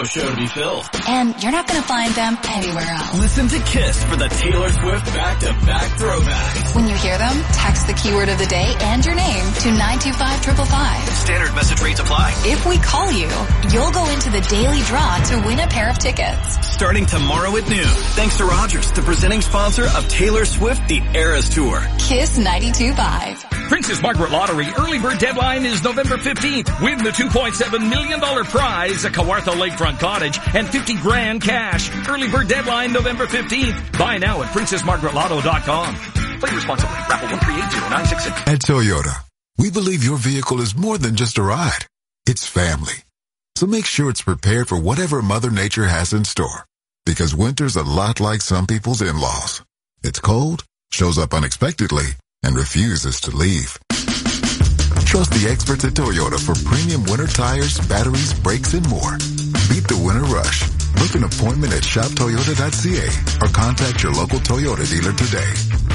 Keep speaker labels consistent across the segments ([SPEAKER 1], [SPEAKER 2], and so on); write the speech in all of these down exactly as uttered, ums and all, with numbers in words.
[SPEAKER 1] radio show to be filled.
[SPEAKER 2] And you're not going to find them anywhere else.
[SPEAKER 1] Listen to KISS for the Taylor Swift back-to-back throwbacks.
[SPEAKER 2] When you hear them, text the keyword of the day and your name to nine two five five five five.
[SPEAKER 1] Standard message rates apply.
[SPEAKER 2] If we call you, you'll go into the daily draw to win a pair of tickets.
[SPEAKER 1] Starting tomorrow at noon, thanks to Rogers, the presenting sponsor of Taylor Swift The Eras Tour.
[SPEAKER 2] KISS ninety-two point five.
[SPEAKER 3] Princess Margaret Lottery early bird deadline is November fifteenth. Win the two point seven million dollars prize, a Kawartha Lakefront cottage, and fifty grand cash. Early bird deadline November fifteenth. Buy now at princess margaret lotto dot com. Play responsibly. Raffle one three eight zero nine six six.
[SPEAKER 4] At Toyota, we believe your vehicle is more than just a ride. It's family. So make sure it's prepared for whatever Mother Nature has in store. Because winter's a lot like some people's in-laws. It's cold, shows up unexpectedly, and refuses to leave. Trust the experts at Toyota for premium winter tires, batteries, brakes, and more. Beat the winter rush. Book an appointment at shop toyota dot c a or contact your local Toyota dealer today.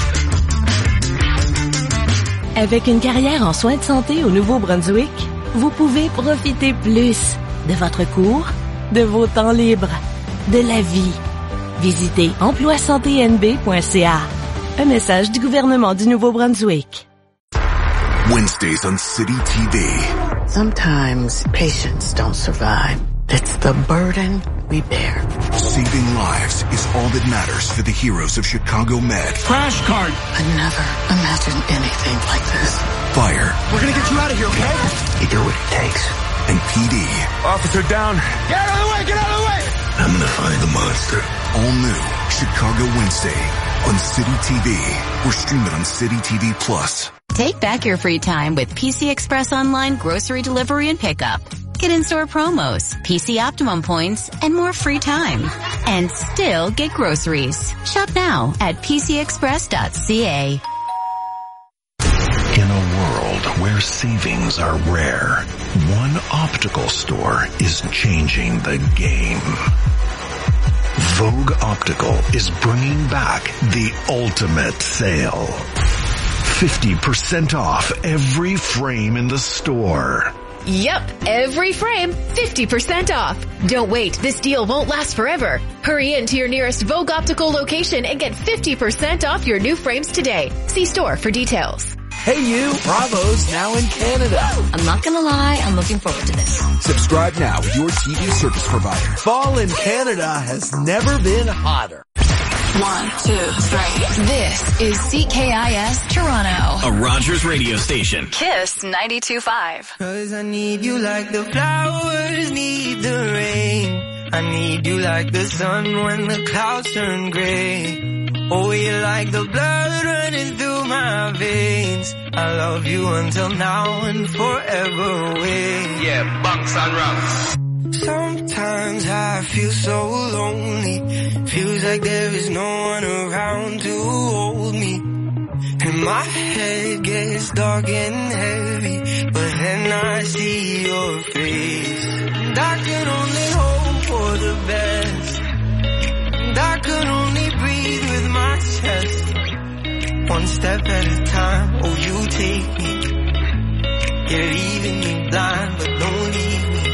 [SPEAKER 5] Avec une carrière en soins de santé au Nouveau-Brunswick, vous pouvez profiter plus de votre cours, de vos temps libres, de la vie. Visitez emploi santé n b point c a. Un message du gouvernement du Nouveau-Brunswick.
[SPEAKER 6] Wednesdays on City T V.
[SPEAKER 7] Sometimes patients don't survive. It's the burden we bear.
[SPEAKER 6] Saving lives is all that matters for the heroes of Chicago Med.
[SPEAKER 8] Crash cart.
[SPEAKER 7] I never imagined anything like this.
[SPEAKER 6] Fire.
[SPEAKER 8] We're gonna get you out of here, okay?
[SPEAKER 7] You do what it takes.
[SPEAKER 6] And P D.
[SPEAKER 8] Officer down. Get out of the way! Get out of the way!
[SPEAKER 6] I'm gonna find the monster. All new Chicago Wednesday on City T V. Or stream it on City T V Plus.
[SPEAKER 9] Take back your free time with P C Express Online grocery delivery and pickup. Get in-store promos, P C Optimum points, and more free time. And still get groceries. Shop now at p c express dot c a.
[SPEAKER 10] In a world where savings are rare, one optical store is changing the game. Vogue Optical is bringing back the ultimate sale. fifty percent off every frame in the store.
[SPEAKER 11] Yep, every frame, fifty percent off. Don't wait, this deal won't last forever. Hurry in to your nearest Vogue Optical location and get fifty percent off your new frames today. See store for details.
[SPEAKER 12] Hey you, Bravo's now in Canada.
[SPEAKER 2] I'm not gonna lie, I'm looking forward to this.
[SPEAKER 12] Subscribe now with your T V service provider. Fall in Canada has never been hotter.
[SPEAKER 2] One, two, three. This is C K I S Toronto.
[SPEAKER 1] A Rogers radio station.
[SPEAKER 2] KISS ninety-two point five.
[SPEAKER 13] Cause I need you like the flowers need the rain. I need you like the sun when the clouds turn gray. Oh, you're like the blood running through my veins. I love you until now and forever away.
[SPEAKER 14] Yeah, bunks and rungs.
[SPEAKER 13] Sometimes I feel so lonely. Feels like there is no one around to hold me. And my head gets dark and heavy, but then I see your face. And I can only hope for the best. And I can only breathe with my chest. One step at a time, oh you take me. You're leaving me blind, but don't leave me.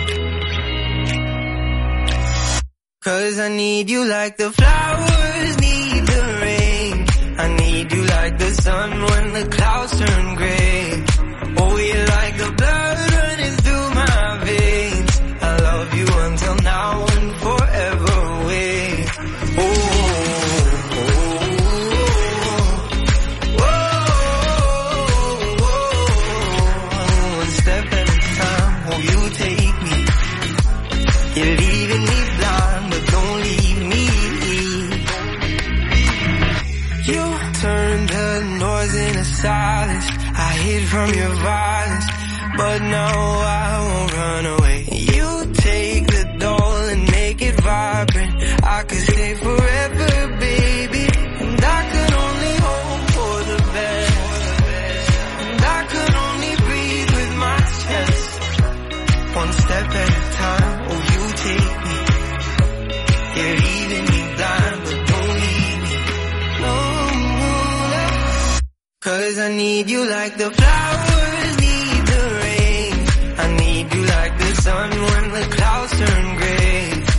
[SPEAKER 13] Cause I need you like the flowers need the rain. I need you like the sun when the clouds turn gray. Oh, you're like the blood running through my veins. I love you until now and forever away. Oh, oh, oh, oh, oh. One step at a time, oh, you take me. You're leaving me blind, but don't leave me. You turned the noise into silence. I hid from your violence, but now I won't run away. You take the doll and make it vibrant. I could stay forever, baby. And I could only hope for the best. And I could only breathe with my chest. One step at a time, oh you take me. You're leaving me blind, but don't leave me. No more. Cause I need you like the flowers need the rain. I need you like the sun when the clouds turn gray.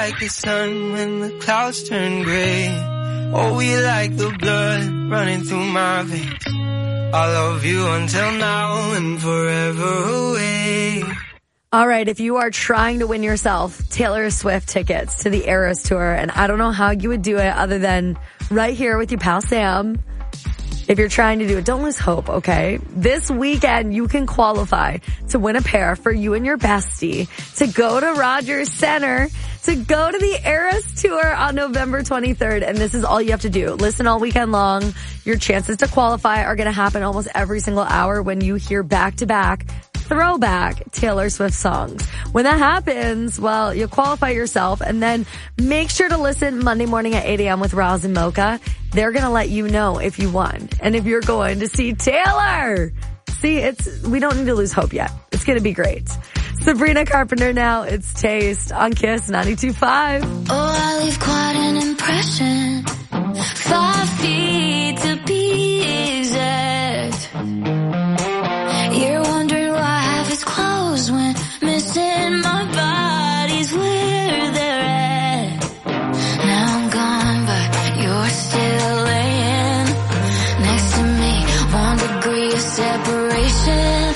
[SPEAKER 13] like the sun when the clouds turn gray. Oh, we like the blood running through my veins. I love you until now and forever away.
[SPEAKER 15] All right, if you are trying to win yourself Taylor Swift tickets to the Eras Tour, and I don't know how you would do it other than right here with your pal Sam. If you're trying to do it, don't lose hope, okay? This weekend, you can qualify to win a pair for you and your bestie to go to Rogers Center, to go to the Eras Tour on November twenty-third. And this is all you have to do. Listen all weekend long. Your chances to qualify are going to happen almost every single hour when you hear back-to-back throwback Taylor Swift songs. When that happens, well, you qualify yourself, and then make sure to listen Monday morning at eight a.m. with Roz and Mocha. They're going to let you know if you won and if you're going to see Taylor. See, it's, we don't need to lose hope yet. It's going to be great. Sabrina Carpenter now. It's Taste on Kiss ninety-two point five.
[SPEAKER 16] Oh, I leave quite an impression. Five feet to be exact. You're wondering why half his clothes went missing. My body's where they're at. Now I'm gone, but you're still laying next to me. One degree of separation.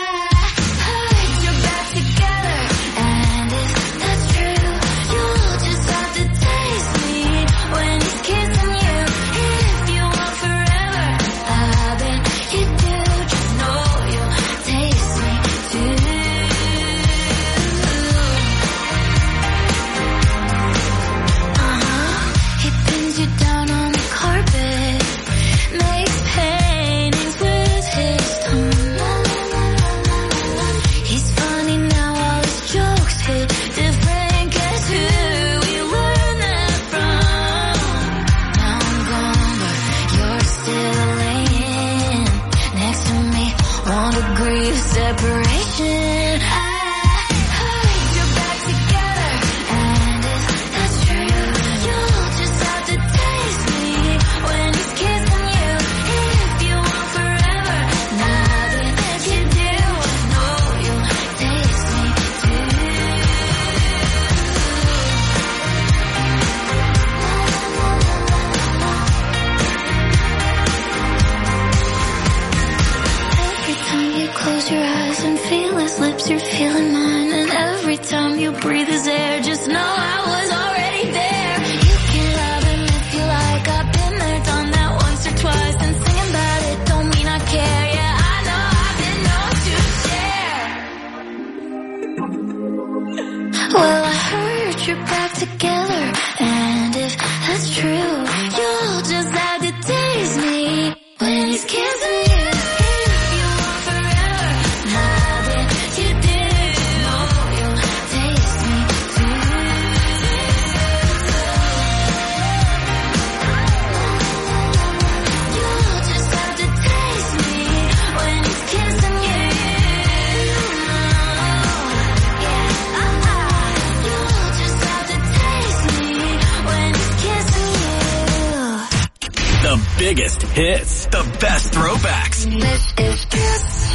[SPEAKER 1] Biggest hits, the best throwbacks.
[SPEAKER 16] This is Kiss.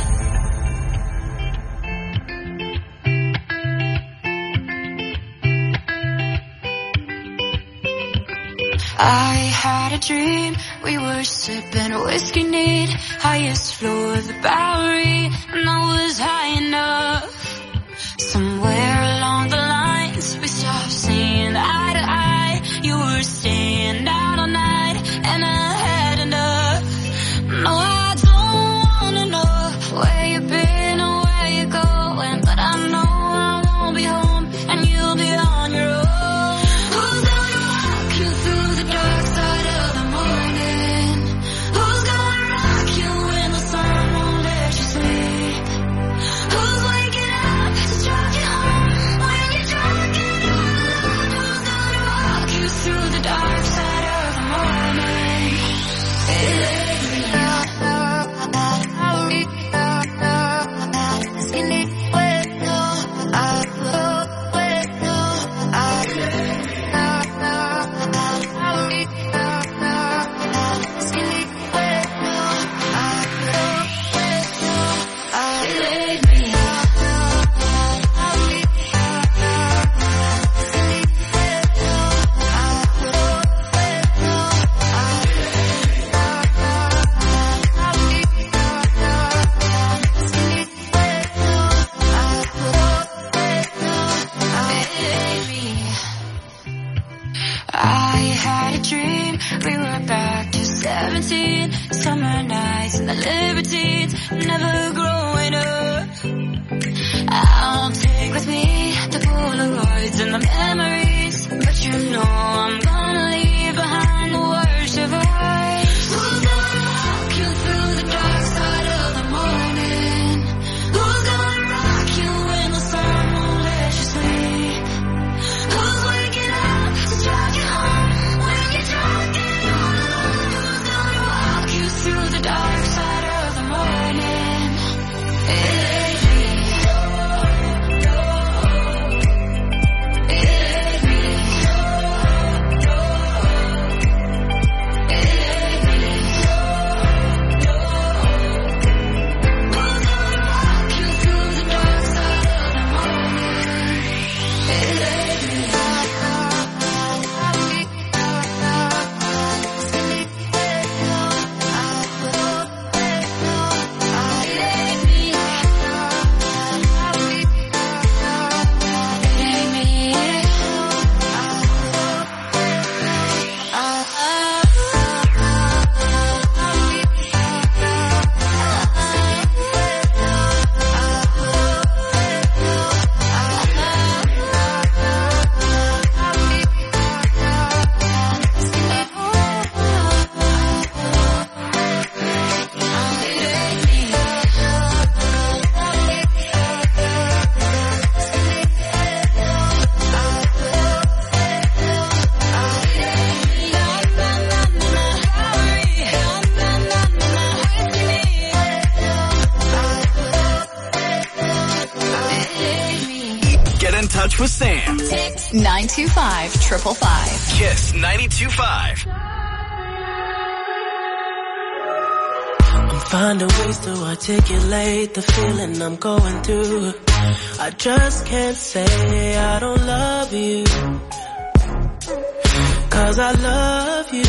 [SPEAKER 16] I had a dream, we were sipping whiskey neat, highest floor of the Bowery, and I was high enough. Somewhere along the lines, we stopped seeing eye to eye. You were staying out all night, and I had enough. No, I don't wanna know where you've been or where you're going, but I know I won't be home, and you'll be on your own. Who's gonna walk you through the dark side of the morning? Who's gonna rock you when the sun won't let you sleep? Who's waking up to drive you home when had a dream, we were back to seventeen. Summer nights and the libertines, never growing up. I'll take with me the Polaroids and the memories, but you know I'm gonna leave behind the worst of us. Who's gonna walk you through the dark side of the morning? Who's gonna rock you when the sun won't let you sleep? Who's waking up to drive you home when you're drunk and you're alone? Who's gonna walk you through the dark side of the morning? It ain't me.
[SPEAKER 1] With Sam.
[SPEAKER 2] nine two five, triple five.
[SPEAKER 1] Kiss ninety-two point five.
[SPEAKER 17] I'm finding ways to articulate the feeling I'm going through. I just can't say I don't love you, 'cause I love you.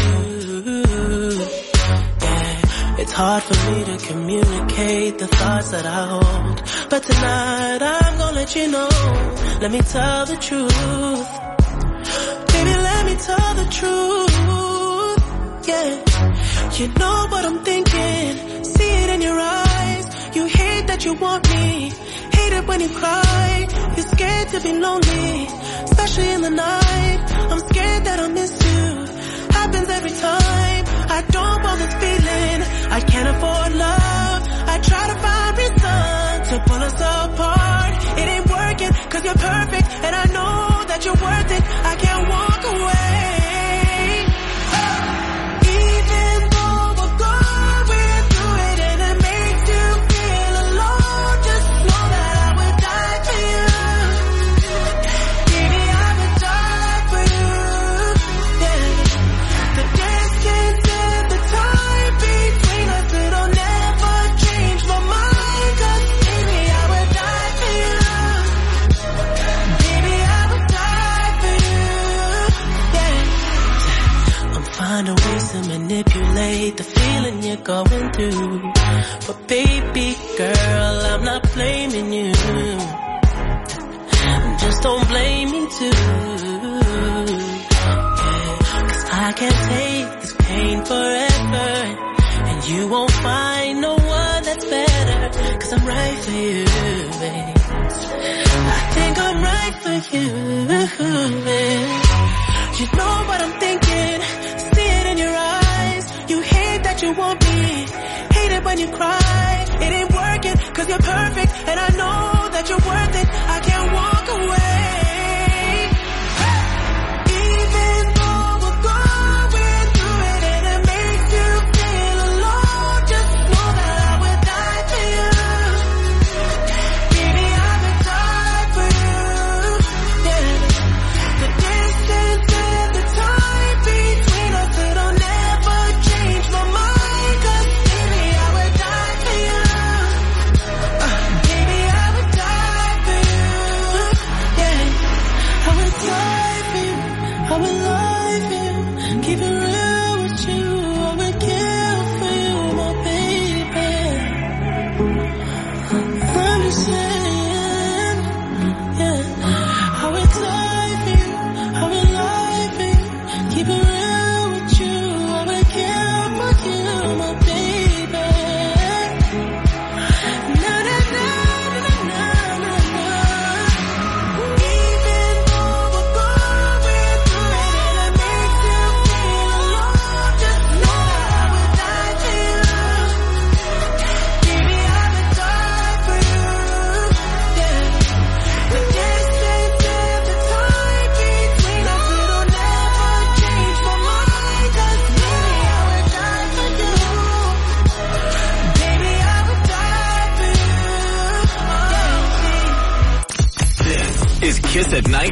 [SPEAKER 17] Yeah, it's hard for me to communicate the thoughts that I hold, but tonight I'm gonna let you know. Let me tell the truth. Baby, let me tell the truth. Yeah. You know what I'm thinking. See it in your eyes. You hate that you want me. Hate it when you cry. You're scared to be lonely, especially in the night. I'm scared that I'll miss you. Happens every time. I don't want this feeling. I can't afford love. I try to find reason to pull us apart. It ain't working, 'cause you're perfect, and I know that you're worth it. I can't walk away. Even though we're going through it and it makes you feel alone, just know that I would die for you. Baby, I would die for you. Yeah. The distance and the time between us, it'll never change my mind, 'cause baby, I would die for you. Find ways to manipulate the feeling you're going through. But baby girl, I'm not blaming you. Just don't blame me too. Yeah, 'cause I can't take this pain forever, and you won't find no one that's better, 'cause I'm right for you, babe. I think I'm right for you, babe. You know what I'm thinking. In your eyes, you hate that you want me. Hate it when you cry. It ain't working, 'cause you're perfect, and I know that you're worth it. I can't walk away. Even though we're going through it and it makes you feel alone, just know that I would die for you. Baby, I would die for you. Yeah. The distance and the time between us, it'll never change my mind, 'cause baby, I would die for you. Uh, baby, I would die for you. Yeah, I would die for you. I would lie for you. Keep it real with you. I would kill for you, my baby. I'm just saying, yeah, I would die for you. I would lie for you. Keep it real.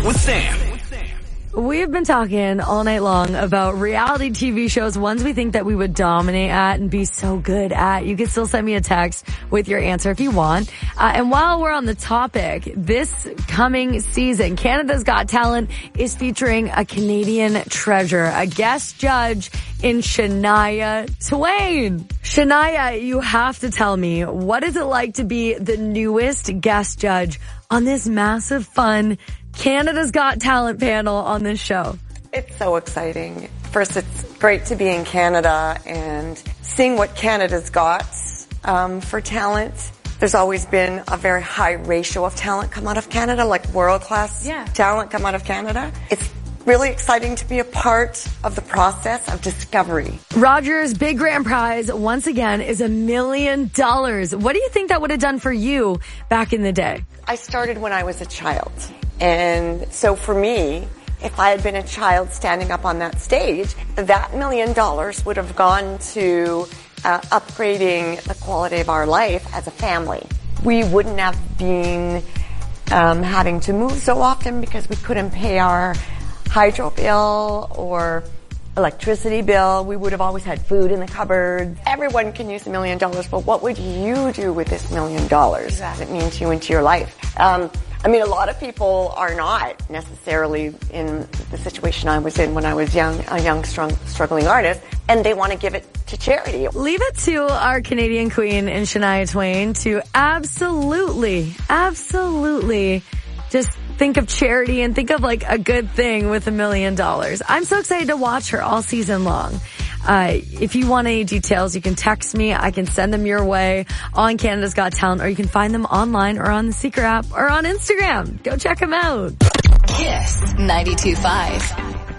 [SPEAKER 1] with Sam.
[SPEAKER 15] We have been talking all night long about reality T V shows, ones we think that we would dominate at and be so good at. You can still send me a text with your answer if you want. Uh, and while we're on the topic, this coming season, Canada's Got Talent is featuring a Canadian treasure, a guest judge in Shania Twain. Shania, you have to tell me, what is it like to be the newest guest judge on this massive, fun Canada's Got Talent panel on this show?
[SPEAKER 18] It's so exciting. First, it's great to be in Canada and seeing what Canada's got um, for talent. There's always been a very high ratio of talent come out of Canada, like world-class yeah. talent come out of Canada. It's really exciting to be a part of the process of discovery.
[SPEAKER 15] Rogers' big grand prize, once again, is a million dollars. What do you think that would have done for you back in the day?
[SPEAKER 18] I started when I was a child. And so for me, if I had been a child standing up on that stage, that million dollars would have gone to uh, upgrading the quality of our life as a family. We wouldn't have been um, having to move so often because we couldn't pay our hydro bill or electricity bill. We would have always had food in the cupboard. Everyone can use a million dollars, but what would you do with this million dollars? Exactly. What does it mean to you and to your life? Um, I mean, a lot of people are not necessarily in the situation I was in when I was young, a young, strong, struggling artist, and they want to give it to charity.
[SPEAKER 15] Leave it to our Canadian queen in Shania Twain to absolutely, absolutely just think of charity and think of like a good thing with a million dollars. I'm so excited to watch her all season long. Uh, if you want any details, you can text me. I can send them your way on Canada's Got Talent, or you can find them online or on the Seeker app or on Instagram. Go check them out.
[SPEAKER 2] Kiss ninety-two point five.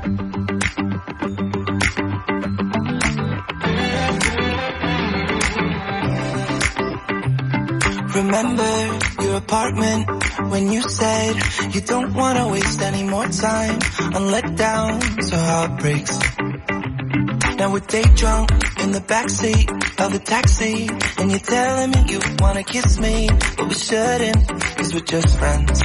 [SPEAKER 13] Remember your apartment when you said you don't want to waste any more time on letdowns or heartbreaks. Now we're day drunk in the backseat of the taxi, and you're telling me you wanna kiss me, but we shouldn't, cause we're just friends.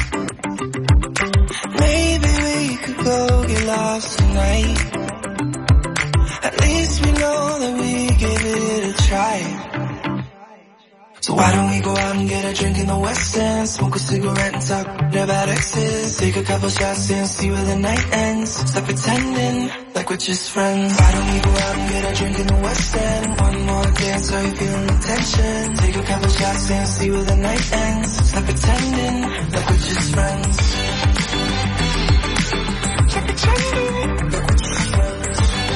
[SPEAKER 13] Maybe we could go get lost tonight. At least we know that we give it a try. So why don't we go out and get a drink in the West End, smoke a cigarette and talk about exes, take a couple shots and see where the night ends, stop pretending like we're just friends. Why don't we go out and get a drink in the West End, one more dance, are you feeling the tension, take a couple shots and see where the night ends, stop pretending like we're just friends. Stop pretending like we're just friends.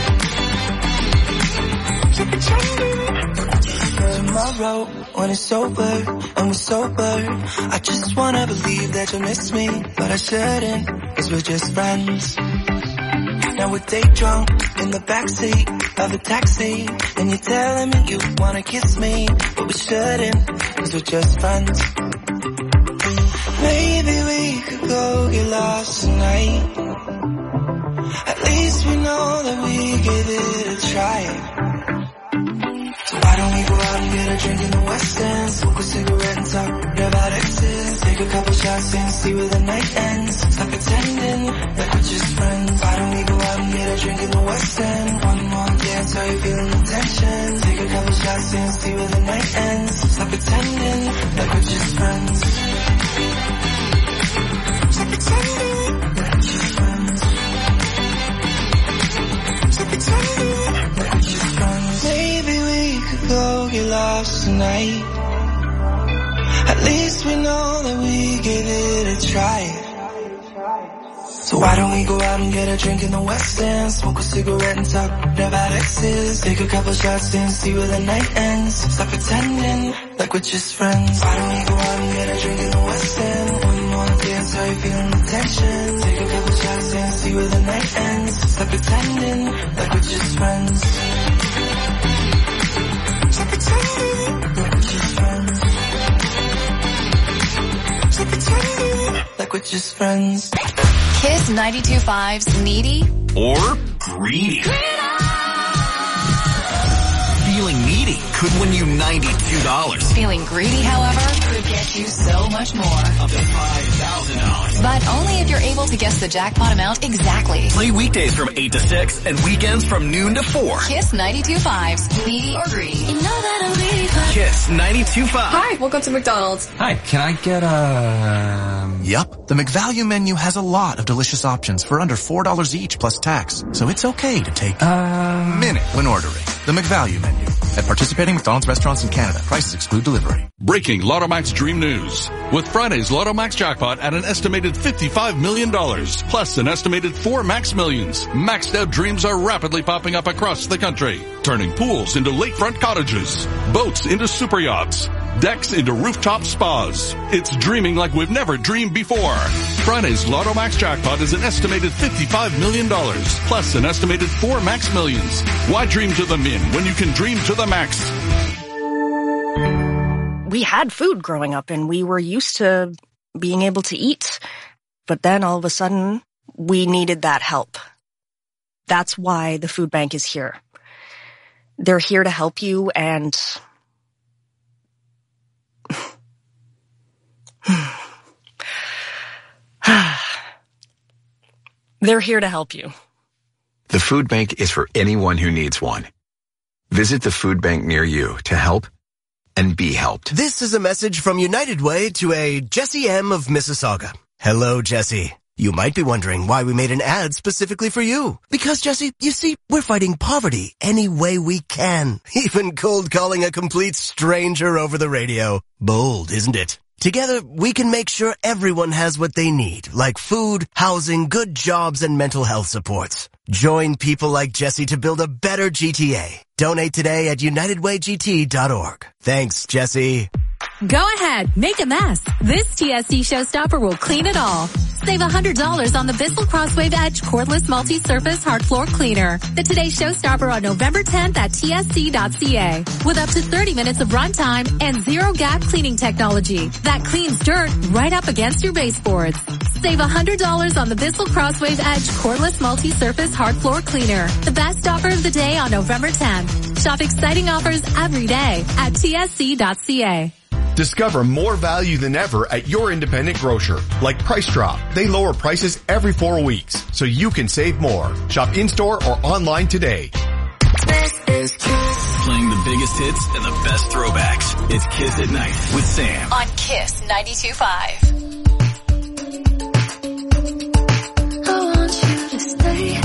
[SPEAKER 13] Stop pretending. Tomorrow, when it's over, and we're sober, I just wanna believe that you'll miss me, but I shouldn't, cause we're just friends. Now we're day drunk in the backseat of the taxi, and you're telling me you wanna kiss me, but we shouldn't, cause we're just friends. Maybe we could go get lost tonight. At least we know that we give it a try. So why don't we go out and get a drink in the West End, smoke a cigarette and talk about exes, take a couple shots and see where the night ends, stop pretending like we're just friends. Why don't we go out and get a drink in the West End, one more dance, are you feeling the tension, take a couple shots and see where the night ends, stop pretending like we're just friends. Stop pretending like we're just friends. Stop pretending like we're just friends. Maybe we could go get lost tonight. At least we know that we gave it a try. So why don't we go out and get a drink in the West End, smoke a cigarette and talk about exes, take a couple shots and see where the night ends, stop pretending like we're just friends. Why don't we go out and get a drink in the West End, one more dance, are you feeling the tension, take a couple shots and see where the night ends, stop pretending like we're just friends. Stop pretending like we're just friends. Stop pretending like we're just friends.
[SPEAKER 2] Kiss ninety-two point five's Needy
[SPEAKER 1] or Greedy. Feeling needy? could win you ninety-two dollars.
[SPEAKER 2] Feeling greedy, however, could get you so much more.
[SPEAKER 1] Up to five thousand dollars.
[SPEAKER 2] But only if you're able to guess the jackpot amount exactly.
[SPEAKER 1] Play weekdays from eight to six and weekends from noon to four.
[SPEAKER 2] Kiss ninety-two point five's Needy or Greedy. You know that'll be fun.
[SPEAKER 1] Kiss ninety-two point five.
[SPEAKER 19] Hi, welcome to McDonald's.
[SPEAKER 20] Hi, can I get a...
[SPEAKER 21] Yup, the McValue menu has a lot of delicious options for under four dollars each plus tax, so it's okay to take a
[SPEAKER 20] uh...
[SPEAKER 21] minute when ordering. The McValue menu. At participating McDonald's restaurants in Canada, prices exclude delivery.
[SPEAKER 22] Breaking Lottomax Dream News. With Friday's Lottomax jackpot at an estimated fifty-five million dollars, plus an estimated four Max Millions, maxed out dreams are rapidly popping up across the country, turning pools into lakefront cottages, boats into super yachts, decks into rooftop spas. It's dreaming like we've never dreamed before. Friday's Lottomax jackpot is an estimated fifty-five million dollars, plus an estimated four Max Millions. Why dream to the min when you can dream to the max?
[SPEAKER 23] We had food growing up and we were used to being able to eat. But then all of a sudden, we needed that help. That's why the food bank is here. They're here to help you and... They're here to help you.
[SPEAKER 24] The food bank is for anyone who needs one. Visit the food bank near you to help and be helped.
[SPEAKER 12] This is a message from United Way to a Jesse M. of Mississauga. Hello, Jesse. You might be wondering why we made an ad specifically for you. Because, Jesse, you see, we're fighting poverty any way we can. Even cold calling a complete stranger over the radio. Bold, isn't it? Together, we can make sure everyone has what they need, like food, housing, good jobs, and mental health supports. Join people like Jesse to build a better G T A. Donate today at united way g t dot org. Thanks, Jesse.
[SPEAKER 25] Go ahead, make a mess. This T S C Showstopper will clean it all. Save one hundred dollars on the Bissell Crosswave Edge cordless multi-surface hard floor cleaner. The Today Showstopper on November tenth at T S C dot C A. With up to thirty minutes of runtime and zero gap cleaning technology that cleans dirt right up against your baseboards. Save one hundred dollars on the Bissell Crosswave Edge cordless multi-surface hard floor cleaner. The best offer of the day on November tenth. Shop exciting offers every day at T S C dot C A.
[SPEAKER 26] Discover more value than ever at your independent grocer, like Price Drop. They lower prices every four weeks, so you can save more. Shop in-store or online today.
[SPEAKER 1] This is Kiss. Playing the biggest hits and the best throwbacks. It's Kiss at Night with Sam.
[SPEAKER 2] On Kiss ninety-two point five.
[SPEAKER 16] I want you to stay.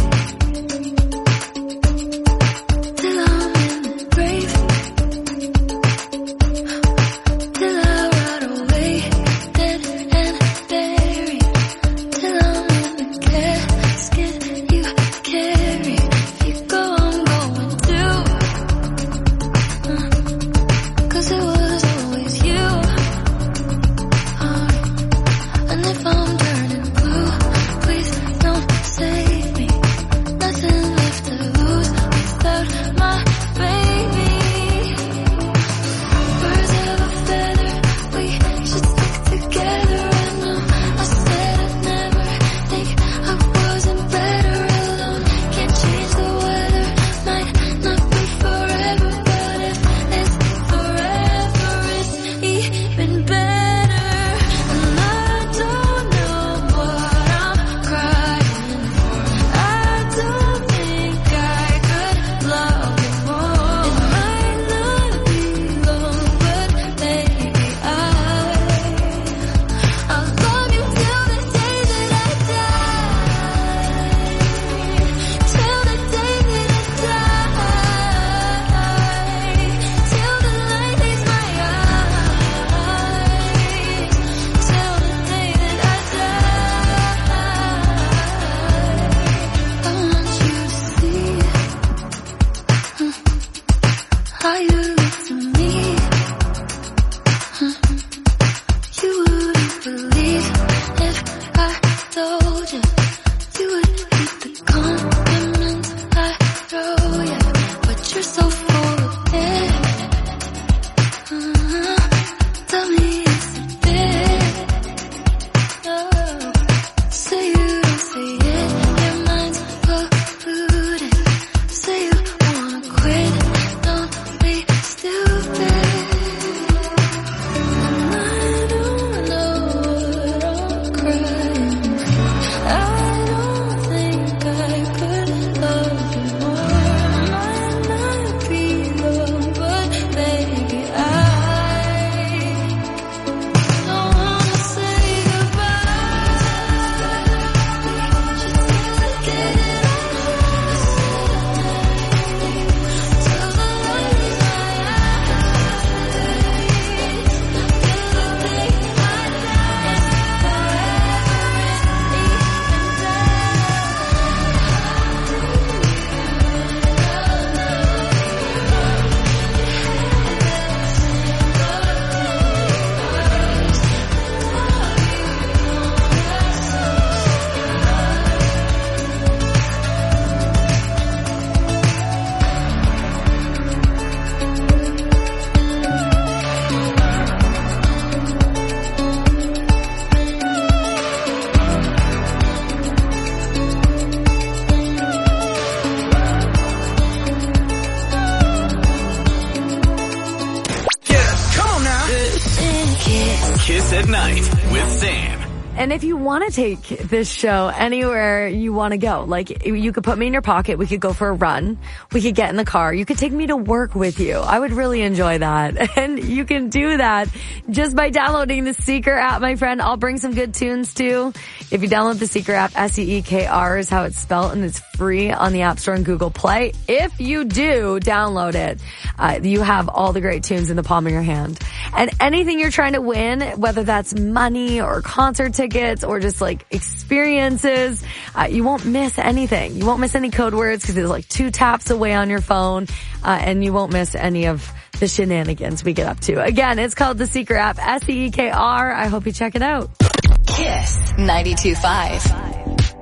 [SPEAKER 15] and if you want to take this show anywhere you want to go, like you could put me in your pocket, we could go for a run, we could get in the car, you could take me to work with you. I would really enjoy that. And you can do that just by downloading the Seeker app, my friend. I'll bring some good tunes too. If you download the Seeker app, S E E K R is how it's spelled, and it's free on the App Store and Google Play. If you do download it, uh, you have all the great tunes in the palm of your hand. And anything you're trying to win, whether that's money or concert tickets or just like experiences, uh, you won't miss anything. You won't miss any code words because it's like two taps away on your phone, uh, and you won't miss any of the shenanigans we get up to. Again, it's called the Seeker app, S E E K R. I hope you check it out.
[SPEAKER 2] Kiss ninety-two point five.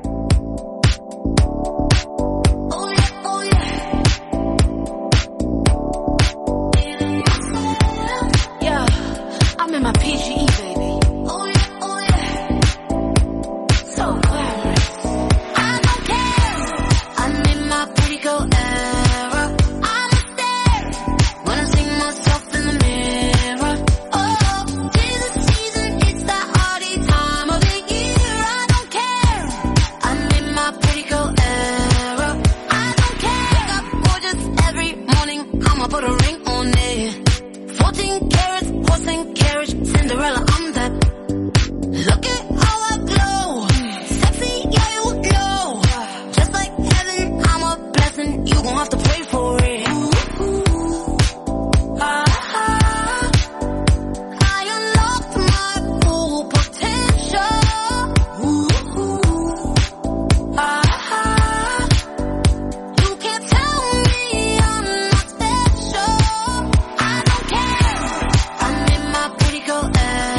[SPEAKER 16] My P G E, baby. Oh yeah, oh yeah. So glamorous. I don't care. I'm in my pretty girl era. I'm a stare when I see myself in the mirror. Oh, tis the season, it's that hardy time of the year. I don't care. I'm in my pretty girl era. I don't care. Wake up gorgeous every morning. I'ma put a ring on it. Fourteen carats, horse and carriage. Cinderella, I'm that. Look at how I glow. Sexy, yeah, you know. Just like heaven, I'm a blessing. You gon' have to pray for it. Ooh, ooh. Ah, ah. I unlocked my full potential. Ooh, ooh. Ah, ah. You can't tell me I'm not special. I don't care. I'm in my pretty girl.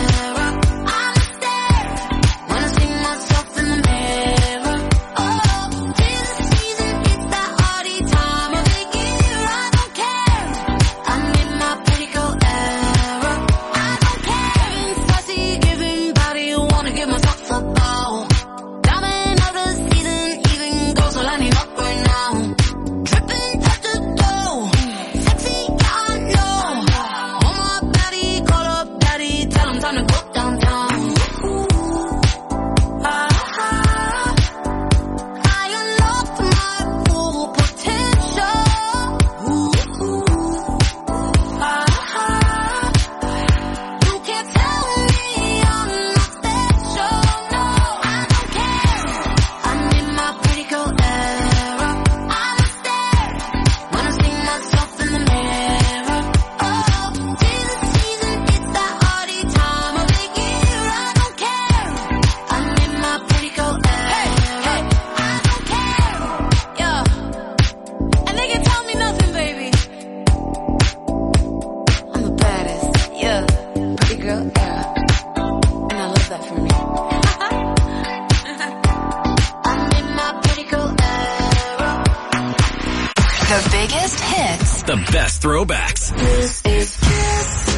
[SPEAKER 2] The biggest hits.
[SPEAKER 1] The best throwbacks.
[SPEAKER 2] This is Kiss.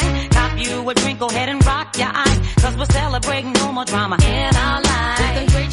[SPEAKER 3] Go ahead and rock your eyes, cause we're celebrating no more drama in our lives. With the great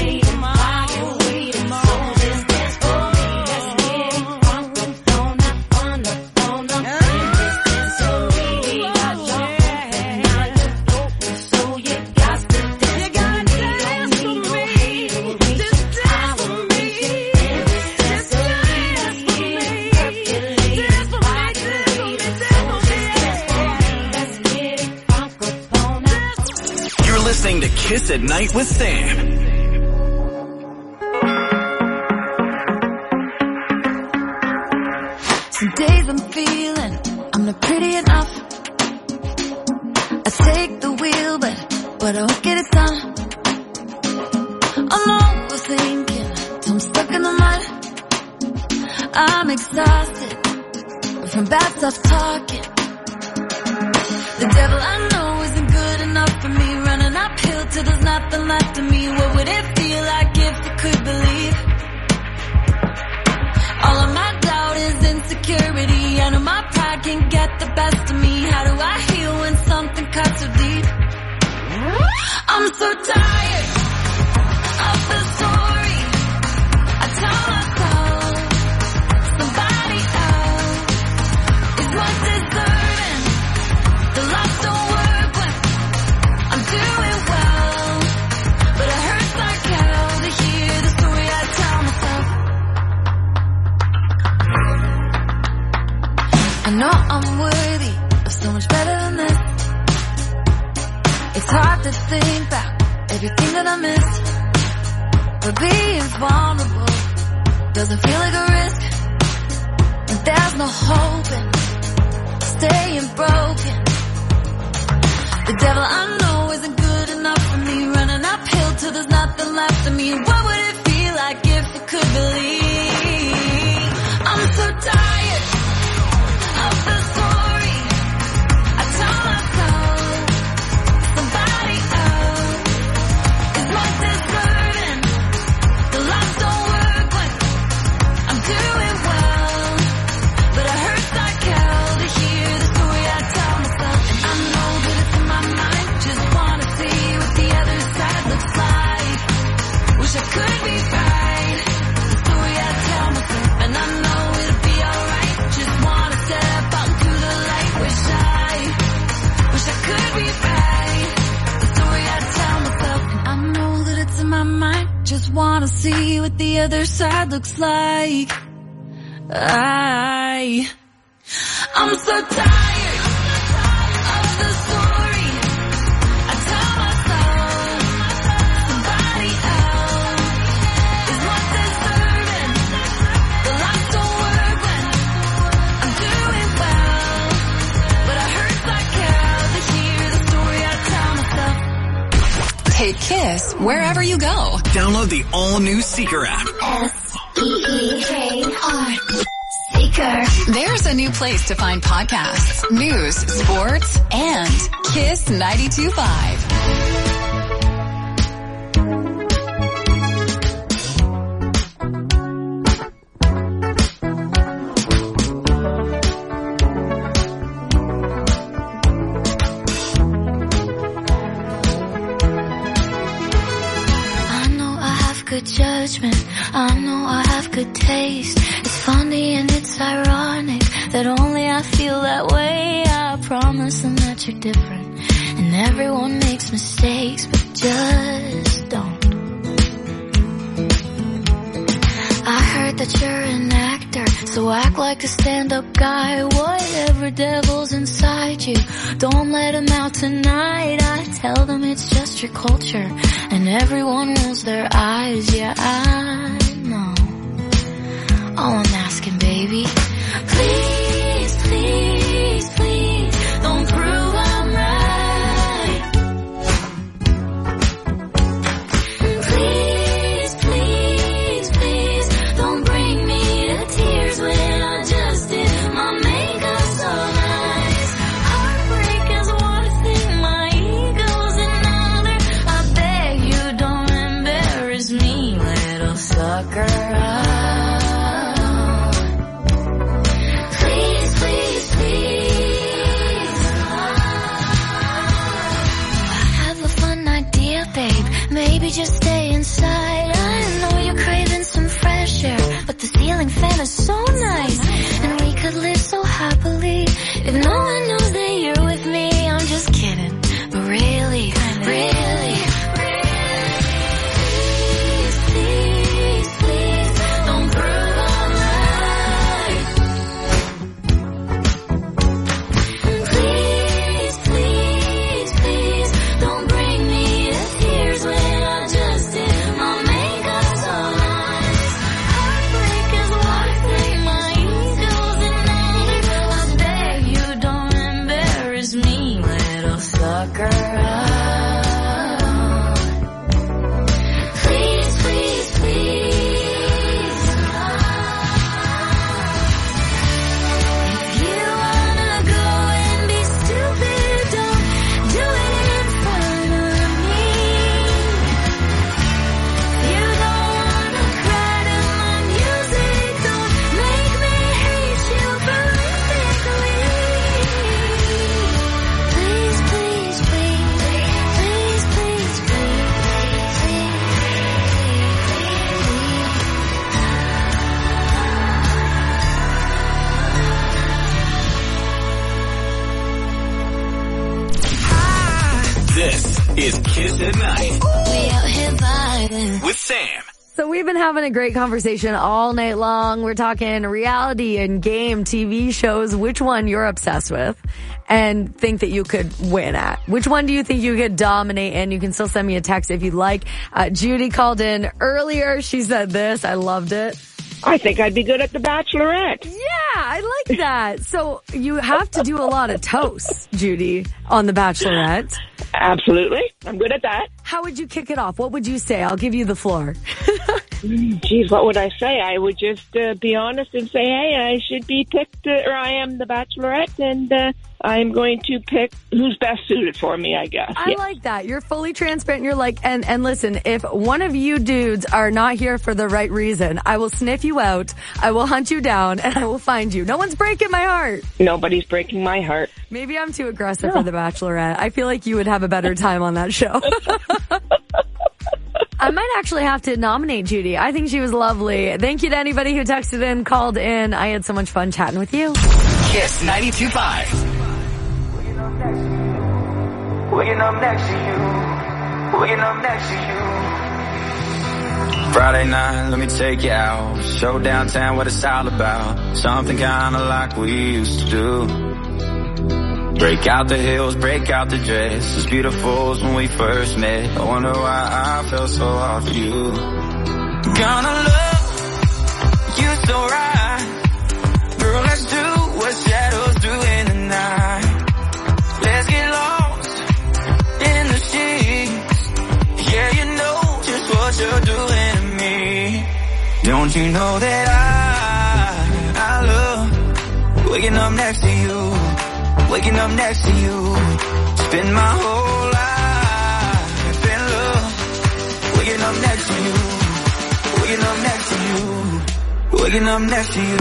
[SPEAKER 3] waiting? Why you waiting? So just dance for me. Let's get it crunk up on up, on up, on up. And just dance for me. We got drunk and now you broke me, so you got to dance for me. Don't need no hatery. Just dance for me. Just dance for me. Dance for me.
[SPEAKER 1] You're listening to Kiss at Night with Sam.
[SPEAKER 4] Some days I'm feeling I'm not pretty enough. I take the wheel, but but I won't get it done. I'm overthinking, till I'm stuck in the mud. I'm exhausted from bad stuff talking. The devil I know isn't good enough for me. Running uphill till there's nothing left of me. What would it feel like if I could believe? All of my doubt is insecurity. I know my pride can get the best of me. How do I heal when something cuts so deep? I'm so tired of the story I tell myself. Somebody else is more deserving. The lights don't work when I'm doing well, but it hurts like hell to hear the story I tell myself. I know I'm worthy of so much better than this. It's hard to think about everything that I missed. But being vulnerable doesn't feel like a risk. And there's no hope in staying broken. The devil I know isn't good enough for me. Running uphill till there's nothing left of me. What would it feel like if I could believe? I'm so tired of the story I tell myself. Somebody else is more deserving. The lights don't work when I'm doing well, but it hurts like hell to hear the story I tell myself. And I know that it's in my mind. Just wanna see what the other side looks like. Wish I could be right. The story I tell myself, and I know it'll be alright. Just wanna step out into the light. Wish I, wish I could be right. The story I tell myself, and I know that it's in my mind. Just wanna see what the other side looks like. I, I'm so tired of the story I tell myself. Somebody else is more deserving. The lights don't work when I'm doing well, but it hurts like hell to
[SPEAKER 2] Kiss wherever you go.
[SPEAKER 1] Download the all-new Seeker app.
[SPEAKER 2] S E E K R. Seeker. There's a new place to find podcasts, news, sports, and Kiss ninety-two point five.
[SPEAKER 4] Good judgment, I know I have good taste. It's funny and it's ironic that only I feel that way. I promise them that you're different, and everyone makes mistakes, but just don't. I heard that you're an actor, so act like a stand-up guy. Whatever devil's inside you, don't let him out tonight. I tell them it's just your culture, and everyone rolls their eyes. Yeah, I know. All I'm asking, baby, please, please, please, don't prove I'm right. Please, please, please, don't bring me to tears when I just did my makeup so nice. Heartbreak is one thing, my ego's another. I beg you don't embarrass me, little sucker. Please, please, please. I have a fun idea, babe. Maybe just stay inside. I know you're craving some fresh air, but the ceiling fan is so nice, and we could live so happily if no one knows that you're with me. I'm just kidding, but really, really, please, please, please, don't prove I'm right. Please, please, please, don't bring me to tears when I just did my makeup so nice. Heartbreak is one thing, my ego's another. I beg you don't embarrass me, little sucker. Please, please, please. If you wanna go and be stupid, don't do it in front of me. If you don't wanna cry to my music, don't make me hate you perfectly. Please, please, please, please, please, please,
[SPEAKER 1] This is Kiss at Night
[SPEAKER 4] we out here vibing.
[SPEAKER 1] with Sam.
[SPEAKER 15] So we've been having a great conversation all night long. We're talking reality and game T V shows. Which one you're obsessed with and think that you could win at? Which one do you think you could dominate in? You can still send me a text if you'd like. Uh, Judy called in earlier. She said this. I loved it.
[SPEAKER 5] I think I'd be good at The Bachelorette.
[SPEAKER 15] Yeah, I like that. So you have to do a lot of toasts, Judy, on The Bachelorette.
[SPEAKER 5] Absolutely. I'm good at that.
[SPEAKER 15] How would you kick it off? What would you say? I'll give you the floor.
[SPEAKER 5] Geez, what would I say? I would just uh, be honest and say, hey, I should be picked, uh, or I am the Bachelorette, and uh, I'm going to pick who's best suited for me, I guess.
[SPEAKER 15] I
[SPEAKER 5] yes.
[SPEAKER 15] like that. You're fully transparent. You're like, and, and listen, if one of you dudes are not here for the right reason, I will sniff you out, I will hunt you down, and I will find you. No one's breaking my heart.
[SPEAKER 5] Nobody's breaking my heart.
[SPEAKER 15] Maybe I'm too aggressive no. for the Bachelorette. I feel like you would have a better time on that show. I might actually have to nominate Judy. I think she was lovely. Thank you to anybody who texted in, called in. I had so much fun chatting with you.
[SPEAKER 1] Kiss ninety-two point five.
[SPEAKER 13] Waking up next to you. Waking up next to you.
[SPEAKER 6] Friday night, let me take you out. Show downtown what it's all about. Something kinda like we used to do. Break out the heels, break out the dress. As beautiful as when we first met. I wonder why I felt so hard for you. Gonna love you so right. Girl, let's do what shadows do in the night. Let's get lost in the sheets. Yeah, Don't you know that I, I love waking up next to you, waking up next to you, spend my whole life in love, waking up next to you, waking up next to you, waking up next to you.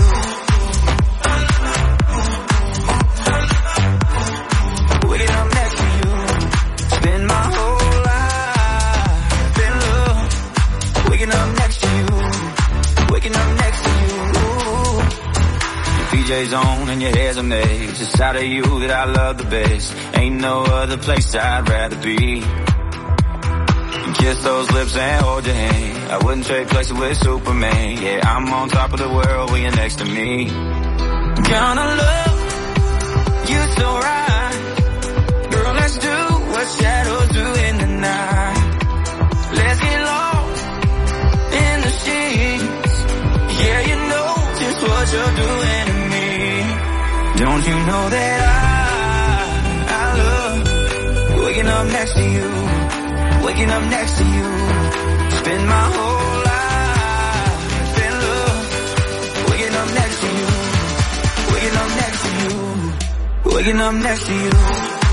[SPEAKER 6] Waking up next to you, spend my whole life in love, waking up next to you, waking up next to you. Your P J's on and your hair's a maze. It's out of you that I love the best. Ain't no other place I'd rather be. And kiss those lips and hold your hand. I wouldn't trade places with Superman. Yeah, I'm on top of the world when you're next to me. Gonna love you so right. Girl, let's do what shadows do in the night. Let's get lost in the sheets. Yeah, you know just what you're doing to me. Don't you know that I, I love waking up next to you, waking up next to you, spend my whole life in love, waking up next to you, waking up next to you, waking up next to you.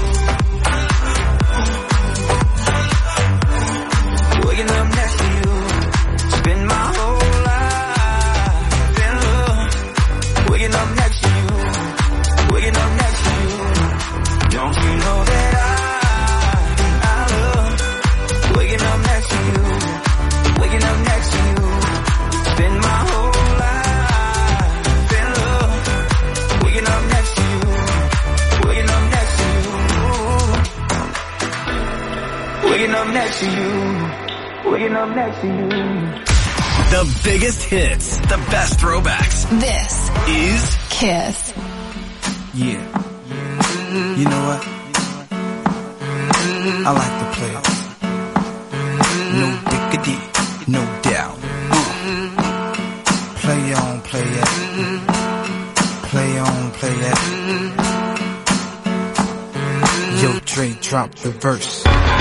[SPEAKER 6] Waking up next to you, spend my whole life in love, waking up next to you, waking up next to you. Don't you know that I, I love waking up next to you, waking up next to you, spend my whole life in love, waking up next to you, waking up next to you, waking up next to you. Waking up next to you.
[SPEAKER 1] The biggest hits, the best throwbacks.
[SPEAKER 2] This
[SPEAKER 1] is
[SPEAKER 2] Kiss.
[SPEAKER 7] Yeah. You know what? I like to play it. No diggity, no doubt. Uh. Play on, play it. Play on, play it. Yo, Dre, drop the verse.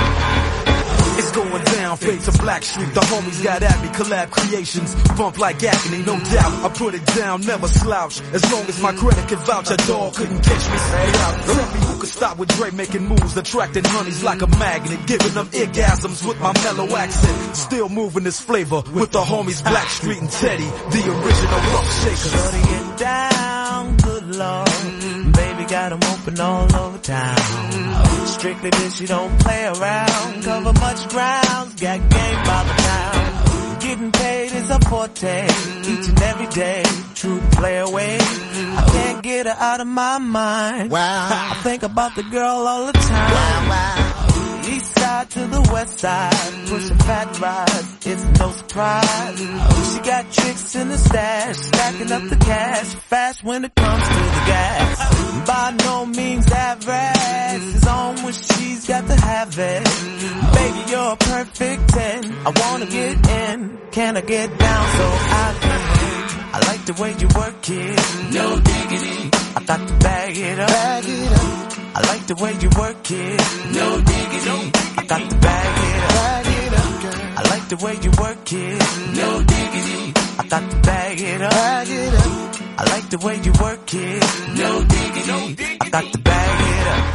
[SPEAKER 8] It's going down, fade to Black Street. The homies got at me, collab creations, bump like agony, no doubt. I put it down, never slouch. As long as my credit can vouch, a dog couldn't catch me straight out. Tell me who could stop with Dre making moves, attracting honeys like a magnet, giving them orgasms with my mellow accent. Still moving this flavor with the homies Black Street and Teddy, the original rough shakers.
[SPEAKER 9] Shorty get down, good lord. Baby got 'em open all over town. Strictly bitch, you don't play around. Cover much ground, got game by the pound. Getting paid is a forte, each and every day. True play away. I can't get her out of my mind. Wow. I think about the girl all the time. Wow, wow. East side to the west side, pushing fat rides, it's no surprise. She got tricks in the stash, stacking up the cash, fast when it comes to the gas. By no means average, it's on when she's got to have it. Baby, you're a perfect ten, I wanna get in, can I get down so I can win? I like the way you work it, no diggity, I got to bag it up, bag it up. I like the way you work it, no diggity, I got to bag it up, bag it up, girl. I like the way you work it, no diggity, I got to bag it up, bag it up. I like the way you work it, no diggity, I got to bag it up.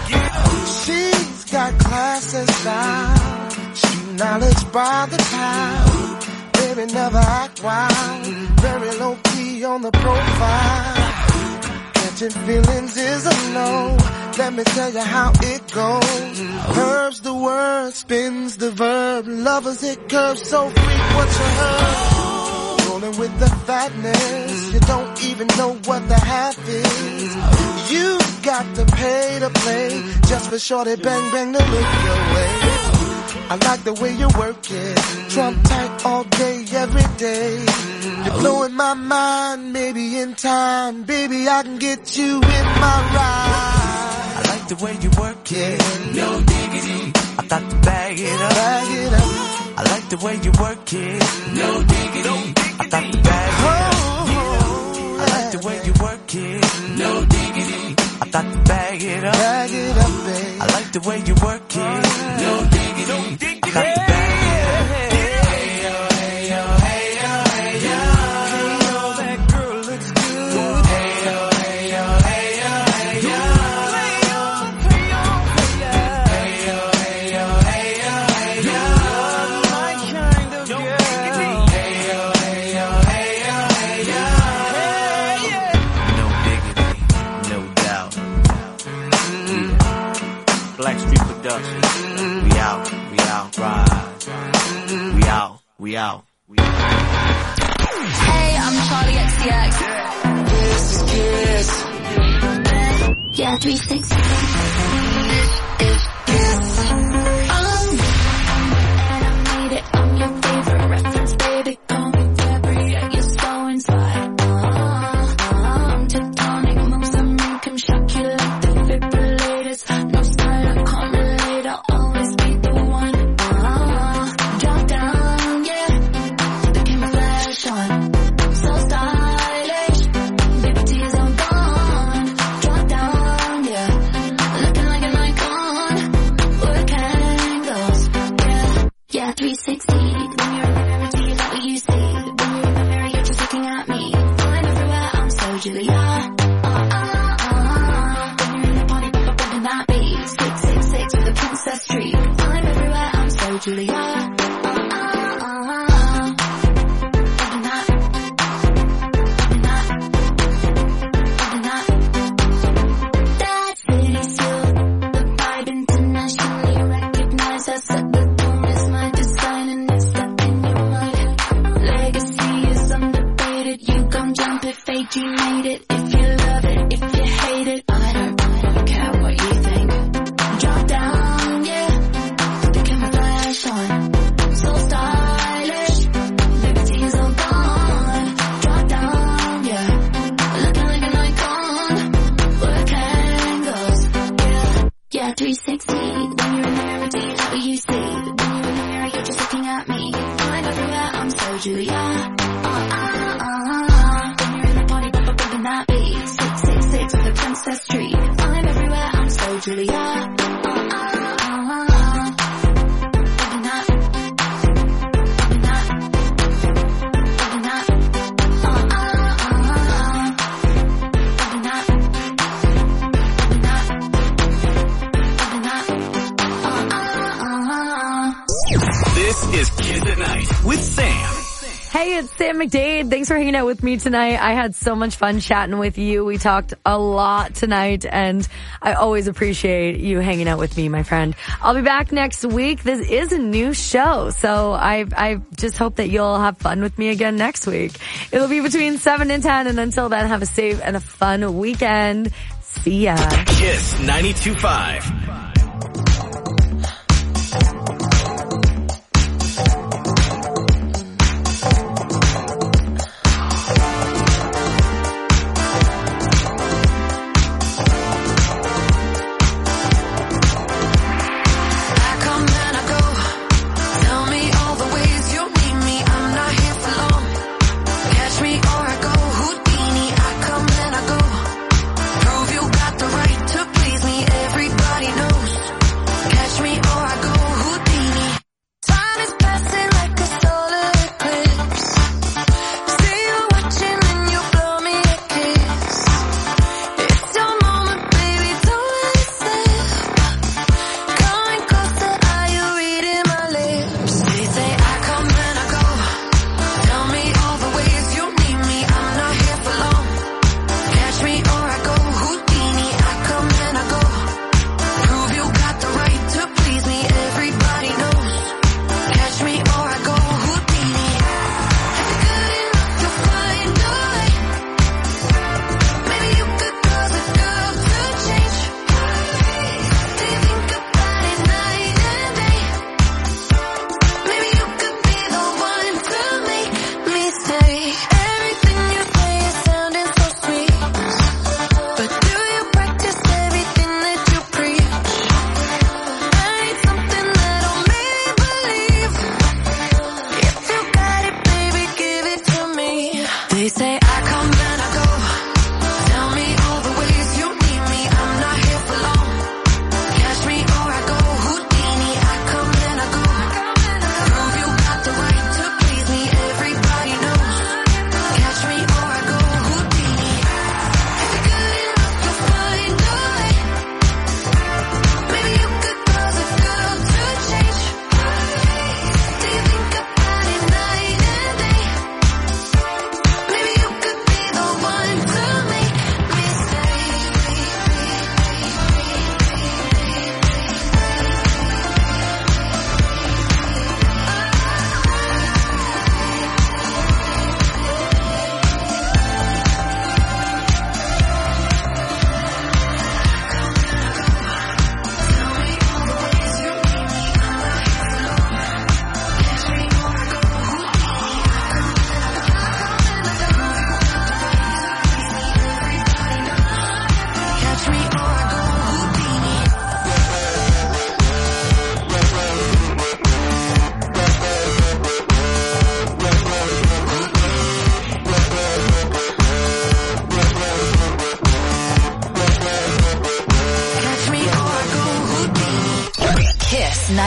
[SPEAKER 10] She's got class and style, street knowledge by the time. Baby never act wild, very low key on the profile. Catching feelings is a no, let me tell you how it goes. Herbs the word, spins the verb, lovers hit curves so freak what you heard. Rolling with the fatness, you don't even know what the half is. You got to pay to play, just for shorty bang bang to look your way. I like the way you work it, Trump tight all day, every day. You're blowing my mind, maybe in time, baby I can get you in my ride.
[SPEAKER 9] I like the way you work it, no diggity, I got to bag it up, bag it up. I like the way you work it, no diggity, I got to bag it up. I like the way you work it, no diggity, I got to bag it up, bag it up, babe. I like the way you work it, no diggity, I got to bag it up. Hey yo, hey yo, hey yo, hey yo.
[SPEAKER 16] three sixty. This is Kiss. Um, and I made it. I'm your favorite reference, baby. Call me February. You're so inside. Uh, um, tectonic moves I make 'em shock you like defibrillators. No style, I can't relate. I'll always be the one. Uh, drop down, yeah. The camera flash on. So stylish. Baby, tears are gone. Drop down, yeah. Looking like an icon. Work angles, yeah. Yeah, three sixty. When you're in the mirror, do you like what you see? When you're in the mirror, you're just looking at me. I'm everywhere, I'm so Julia. Uh, uh, uh. When you're in the party, pop up bumping that beat. Six, six, six with a princess streak. I'm everywhere, I'm so Julia. Uh, uh, uh. Bumping that. Bumping that. Bumping that. That city still, the vibe internationally recognized. I set the tone, it's my design and it's stuck in your mind. Legacy is undefeated. You gon' jump it, fake, you made it. If you love it, if you hate it, I don't, I don't care what you think. Drop down, yeah. Put the camera flash on. So stylish. Liberties all gone. Drop down, yeah. Looking like an icon. Work angles, yeah. Yeah, three sixty. When you're in the mirror, do you know what you see? When you're in the mirror, you're just looking at me. I'm everywhere, I'm so Julia. Uh, uh, uh. When you're in the party, pop up bumping that beat. Six, six, six with a princess streak. I'm everywhere, I'm so Julia. Uh, uh, uh. Bumping that. Bumping that. Bumping that. Uh, uh, uh. Bumping that. Bumping that. Bumping that. Uh, uh, uh.
[SPEAKER 1] This is Kiss at Night with Sam.
[SPEAKER 15] Hey, it's Sam McDade. Thanks for hanging out with me tonight. I had so much fun chatting with you. We talked a lot tonight, and I always appreciate you hanging out with me, my friend. I'll be back next week. This is a new show, so I I just hope that you'll have fun with me again next week. It'll be between seven and ten, and until then, have a safe and a fun weekend. See ya.
[SPEAKER 1] Kiss ninety-two point five.
[SPEAKER 16] I come and I go. Tell me all the ways you need me. I'm not here for long. Catch me or I go Houdini. I come and I go. Prove you got the right to please me. Everybody knows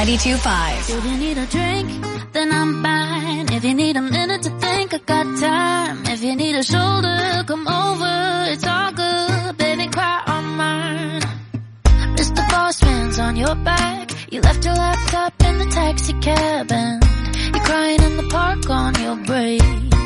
[SPEAKER 2] ninety-two point five.
[SPEAKER 4] If you need a drink, then I'm fine. If you need a minute to think, I got time. If you need a shoulder, come over. It's all good, baby, cry on mine. Mister Boss Man's on your back. You left your laptop in the taxi cab and you're crying in the park on your break.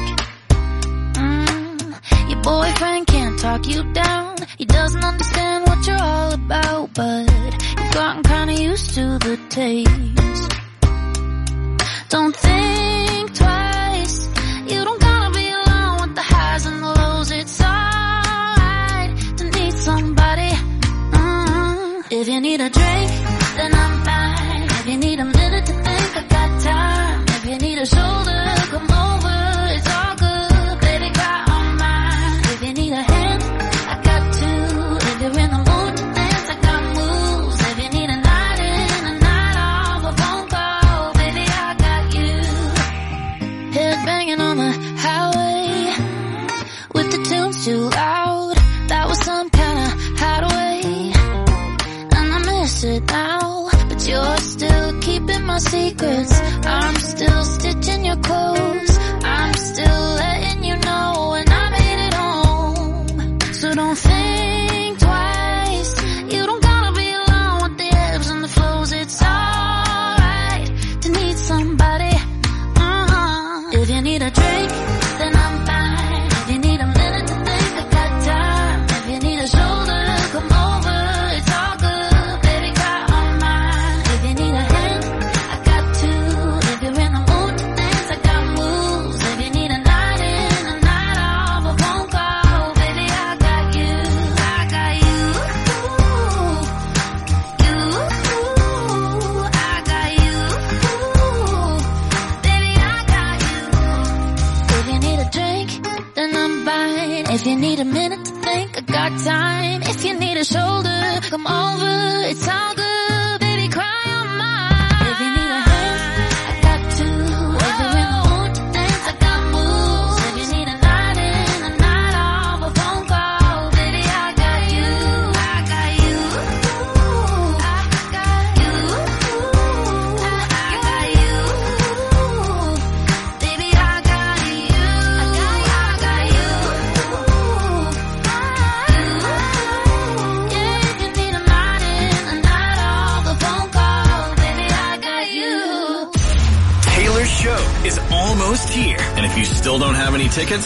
[SPEAKER 4] Mm, your boyfriend can't talk you down. He doesn't understand what you're all about, but you've gotten kinda used to the taste. Don't think twice. You don't gotta be alone with the highs and the lows. It's alright to need somebody. Mm. If you need a drink, then I'm fine. If you need a minute to think, I got time. If you need a shoulder, come over. It's all good, baby, cry on mine. If you need a hand, I got two. If you're in the mood to dance, I got moves. If you need a night in, a night off, a phone call, baby, I got you. Head banging on the highway with the tunes too loud. That was some kind of hideaway, and I miss it now. But you're still keeping my secrets. I'm still stitching your clothes. I'm still letting you know when I made it home. So don't think twice. You don't gotta be alone with the ebbs and the flows. It's alright to need somebody. Uh-huh. If you need a drink, then I'm fine. If you need a minute to think, I got time. If you need a shoulder, come over. It's all good, baby, cry on mine. If you need a hand, I got two. If you're in the mood to dance, I got moves. If you need a night in, a night off, a phone call, baby, I got you. I got you. You. I got you. Baby, I got you. If you need a drink, then I'm fine. If you need a minute to think, I got time. If you need a shoulder, come over. It's all good, baby, cry on mine. If you need a hand, I got two. If you're in the mood to dance, I got moves. If you need a night in, a night off, a phone call, baby, I got you. I got you. I got you. I got you. Baby, I got you. I got you. Yeah, if you need a night in, a night off, a phone call, baby, I got you.
[SPEAKER 1] Taylor's show is almost here. And if you still don't have any tickets,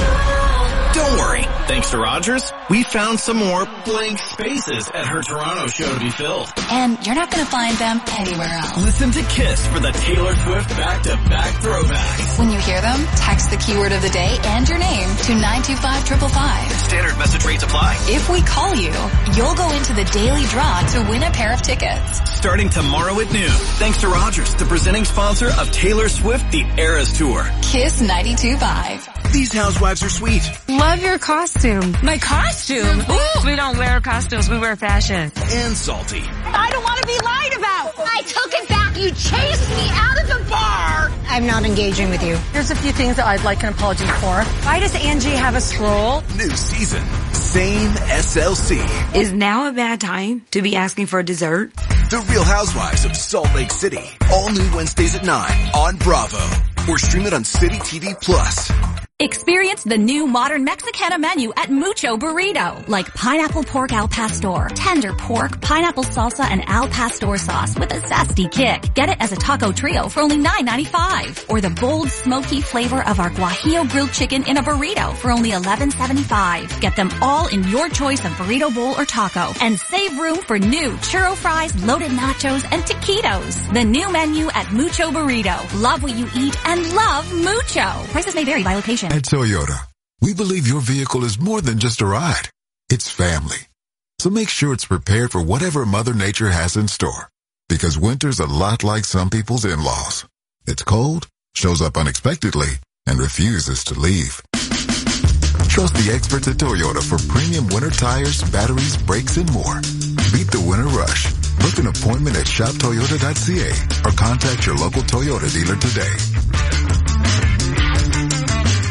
[SPEAKER 1] don't worry. Thanks to Rogers, we found some more blank spaces at her Toronto show to be filled.
[SPEAKER 2] And you're not going to find them anywhere else.
[SPEAKER 1] Listen to KISS for the Taylor Swift back-to-back throwbacks.
[SPEAKER 2] When you hear them, text the keyword of the day and your name to nine two five five five five.
[SPEAKER 1] Standard message rates apply.
[SPEAKER 2] If we call you, you'll go into the daily draw to win a pair of tickets.
[SPEAKER 1] Starting tomorrow at noon, thanks to Rogers, the presenting sponsor of Taylor Swift The Eras Tour.
[SPEAKER 2] KISS ninety-two point five.
[SPEAKER 1] These housewives are sweet.
[SPEAKER 15] Love your costume.
[SPEAKER 11] My costume? Ooh, we don't wear costumes, we wear fashion.
[SPEAKER 1] And salty.
[SPEAKER 11] I don't want to be lied about.
[SPEAKER 14] I took it back. You chased me out of the bar. I'm not engaging with you.
[SPEAKER 11] There's a few things that I'd like an apology for. Why does Angie have a scroll?
[SPEAKER 1] New season. Same S L C.
[SPEAKER 11] Is now a bad time to be asking for a dessert?
[SPEAKER 1] The Real Housewives of Salt Lake City. All new Wednesdays at nine on Bravo. Or stream it on City T V Plus.
[SPEAKER 17] Experience the new modern Mexicana menu at Mucho Burrito, like pineapple pork al pastor, tender pork, pineapple salsa, and al pastor sauce with a zesty kick. Get it as a taco trio for only nine ninety-five. Or the bold, smoky flavor of our guajillo grilled chicken in a burrito for only eleven seventy-five. Get them all in your choice of burrito bowl or taco. And save room for new churro fries, loaded nachos, and taquitos. The new menu at Mucho Burrito. Love what you eat and love Mucho. Prices may vary by location.
[SPEAKER 18] At Toyota, we believe your vehicle is more than just a ride. It's family. So make sure it's prepared for whatever Mother Nature has in store. Because winter's a lot like some people's in-laws. It's cold, shows up unexpectedly, and refuses to leave. Trust the experts at Toyota for premium winter tires, batteries, brakes, and more. Beat the winter rush. Book an appointment at shop toyota dot c a or contact your local Toyota dealer today.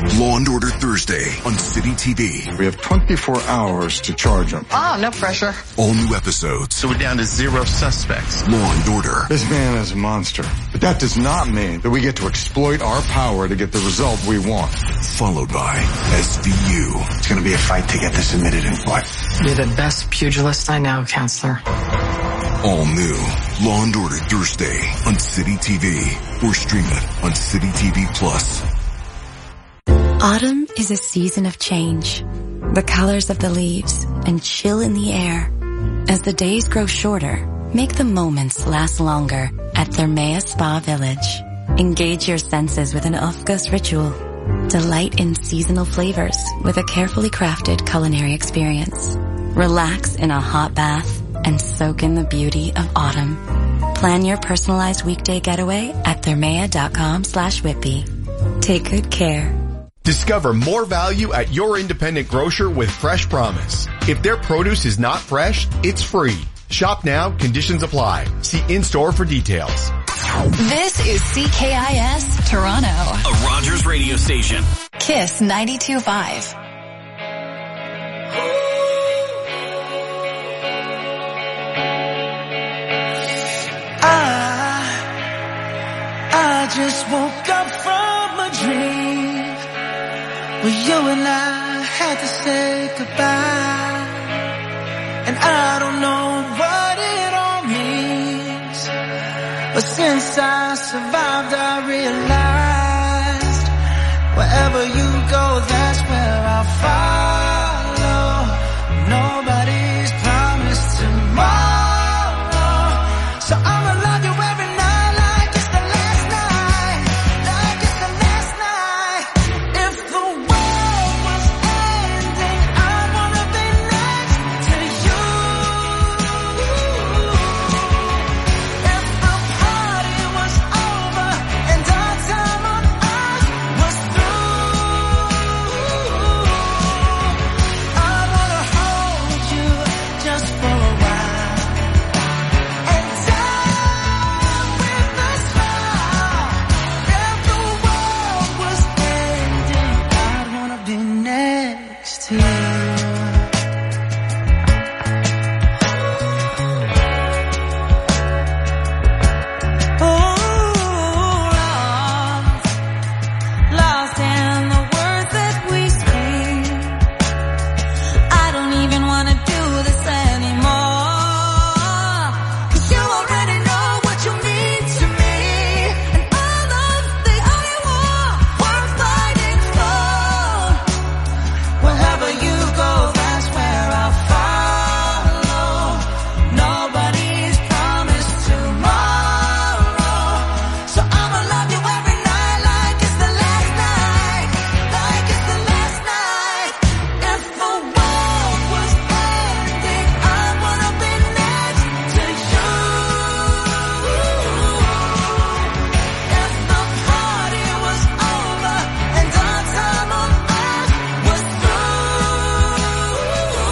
[SPEAKER 19] Law and Order Thursday on City T V.
[SPEAKER 20] We have twenty-four hours to charge him.
[SPEAKER 21] Oh, no pressure.
[SPEAKER 19] All new episodes.
[SPEAKER 20] So we're down to zero suspects.
[SPEAKER 19] Law and Order.
[SPEAKER 20] This man is a monster. But that does not mean that we get to exploit our power to get the result we want.
[SPEAKER 19] Followed by S V U.
[SPEAKER 22] It's going to be a fight to get this admitted in court.
[SPEAKER 21] You're the best pugilist I know, counselor.
[SPEAKER 19] All new Law and Order Thursday on City T V. Or stream it on City T V Plus.
[SPEAKER 23] Autumn is a season of change. The colors of the leaves and chill in the air. As the days grow shorter, make the moments last longer at Thermea Spa Village. Engage your senses with an Ufgos ritual. Delight in seasonal flavors with a carefully crafted culinary experience. Relax in a hot bath and soak in the beauty of autumn. Plan your personalized weekday getaway at thermea.com slash whippy. Take good care.
[SPEAKER 26] Discover more value at your independent grocer with Fresh Promise. If their produce is not fresh, it's free. Shop now, conditions apply. See in-store for details.
[SPEAKER 2] This is C K I S Toronto.
[SPEAKER 1] A Rogers radio station.
[SPEAKER 2] Kiss ninety-two point five.
[SPEAKER 10] I, I just woke up from a dream where you and I had to say goodbye. And I don't know what it all means, but since I survived I realized wherever you go, that's where I'll follow. Nobody's promised tomorrow, so I'ma love you every night like it's the last night, like it's the last night. If the world was ending, I wanna be next to you. If the party was over and our time on earth was through, I wanna hold you just for a while and die with a smile. If the world was ending, I'd wanna be next to you. Lost in the words that we speak. I don't even wanna do this anymore, 'cause you already know what you mean to me, and all of the only war worth fighting for. Wherever you go, that's where I'll follow. Nobody's promised tomorrow, so I'ma love you every night like it's the last night, like it's the last night. If the world was ending, I wanna be next to you. If the party was over and our time on earth was through,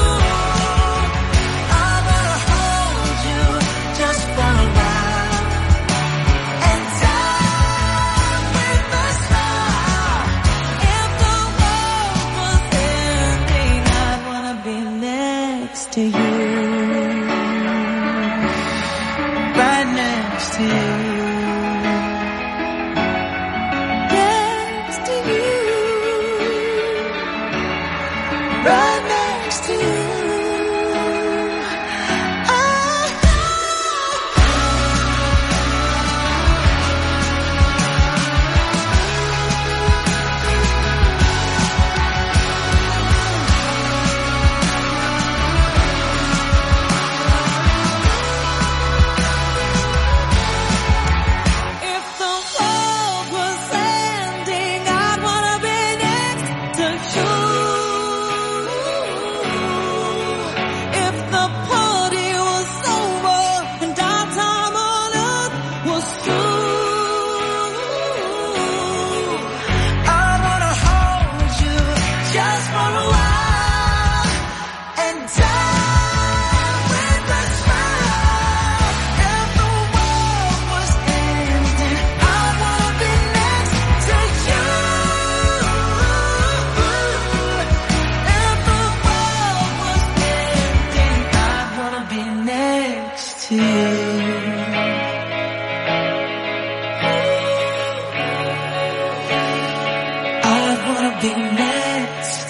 [SPEAKER 10] I wanna hold you just for a while and die with a smile. If the world was ending, I'd wanna be next to you, right next to you, next to you, right next to you. If the world was ending, I'd wanna be next to you.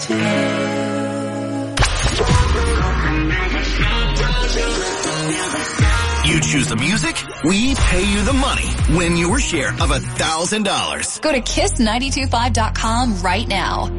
[SPEAKER 1] You choose the music, we pay you the money. Win your share of a thousand dollars.
[SPEAKER 2] Go to kiss nine two five dot com right now.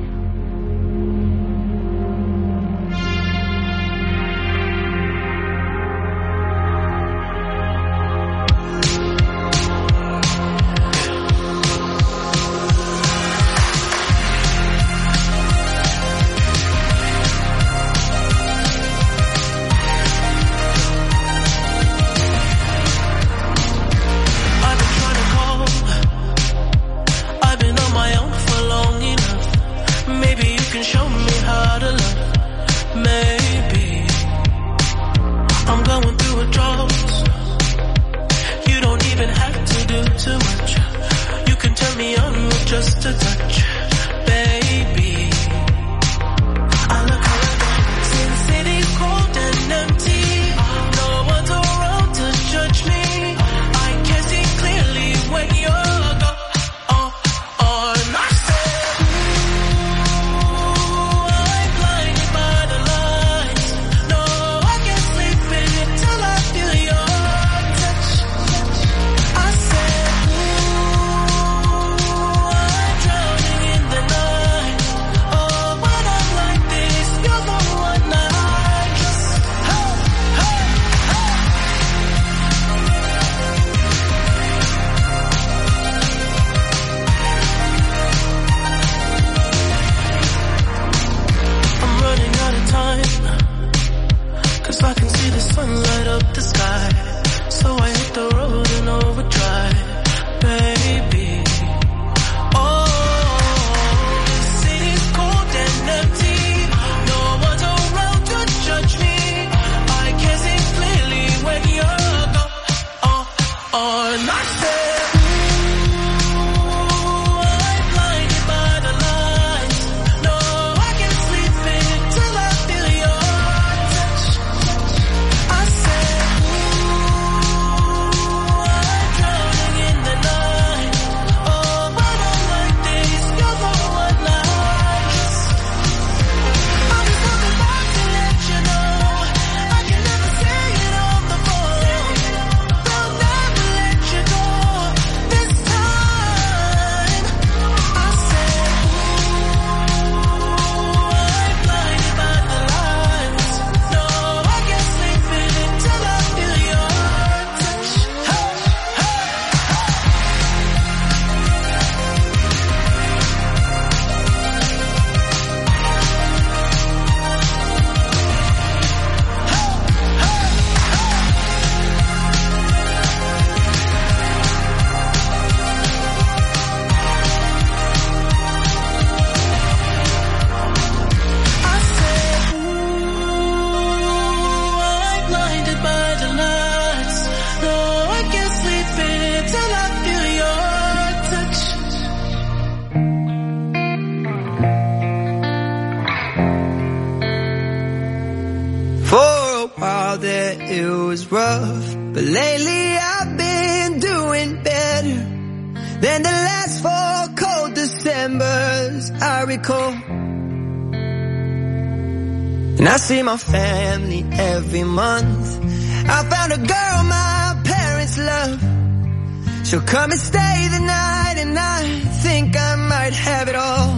[SPEAKER 3] And I see my family every month. I found a girl my parents love. She'll come and stay the night, and I think I might have it all.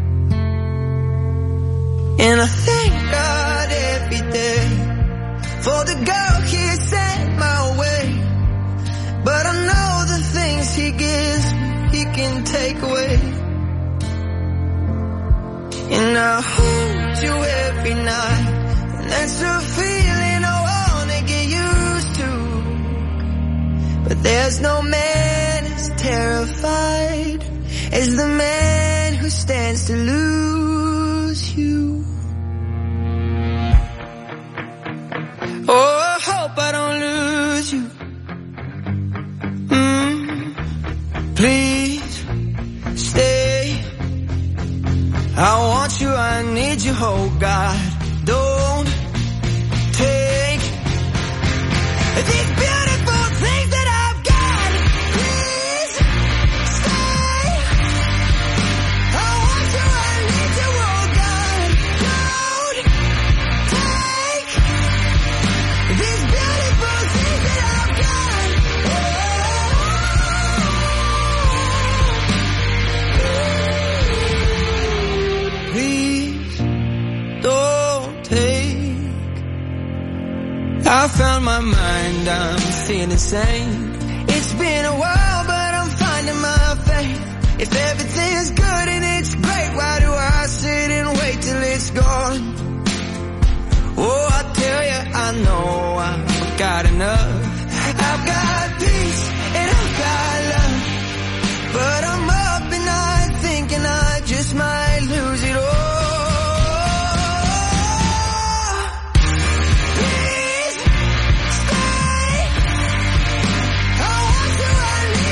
[SPEAKER 3] And I thank God every day for the girl He sent my way. But I know the things He gives me, He can take away. And I hold you every night, and that's a feeling I wanna get used to. But there's no man as terrified as the man who stands to lose you. Oh, I hope I don't lose you. Mm, please stay. I want you, I need you, oh God. Don't take these beautiful things that I've got. Please stay. I want you, I need you, oh God. I found my mind, I'm feeling sane. It's been a while, but I'm finding my faith. If everything's good and it's great, why